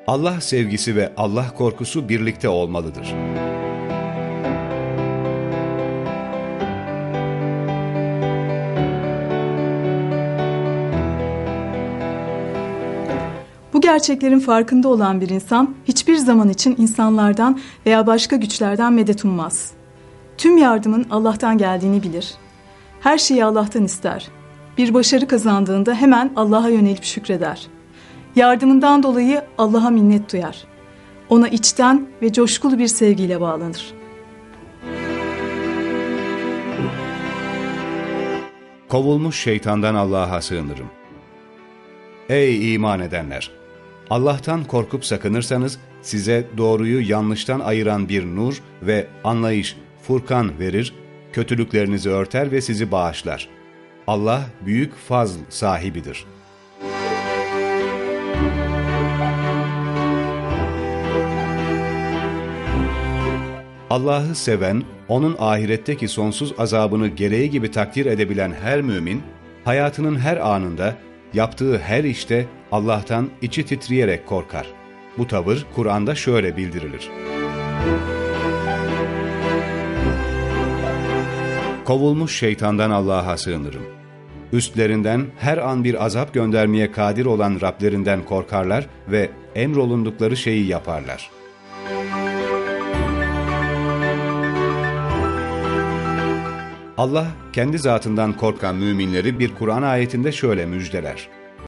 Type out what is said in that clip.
Allah sevgisi ve Allah korkusu birlikte olmalıdır. Bu gerçeklerin farkında olan bir insan hiçbir zaman için insanlardan veya başka güçlerden medet ummaz. Tüm yardımın Allah'tan geldiğini bilir. Her şeyi Allah'tan ister. Bir başarı kazandığında hemen Allah'a yönelip şükreder. Yardımından dolayı Allah'a minnet duyar. Ona içten ve coşkulu bir sevgiyle bağlanır. Kovulmuş şeytandan Allah'a sığınırım. Ey iman edenler! Allah'tan korkup sakınırsanız size doğruyu yanlıştan ayıran bir nur ve anlayış, Furkan verir, kötülüklerinizi örter ve sizi bağışlar. Allah büyük fazl sahibidir. Allah'ı seven, onun ahiretteki sonsuz azabını gereği gibi takdir edebilen her mümin, hayatının her anında, yaptığı her işte Allah'tan içi titreyerek korkar. Bu tavır Kur'an'da şöyle bildirilir. Kovulmuş şeytandan Allah'a sığınırım. Üstlerinden her an bir azap göndermeye kadir olan Rablerinden korkarlar ve emrolundukları şeyi yaparlar. Allah kendi zatından korkan müminleri bir Kur'an ayetinde şöyle müjdeler.